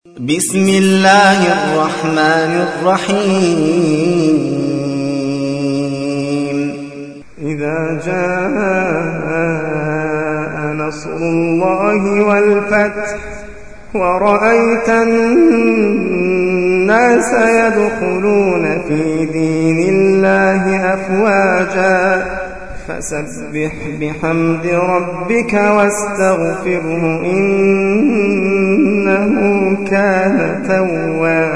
بسم الله الرحمن الرحيم إذا جاء نصر الله والفتح ورأيت الناس يدخلون في دين الله أفواجا فسبح بحمد ربك واستغفره إنه كان توابا.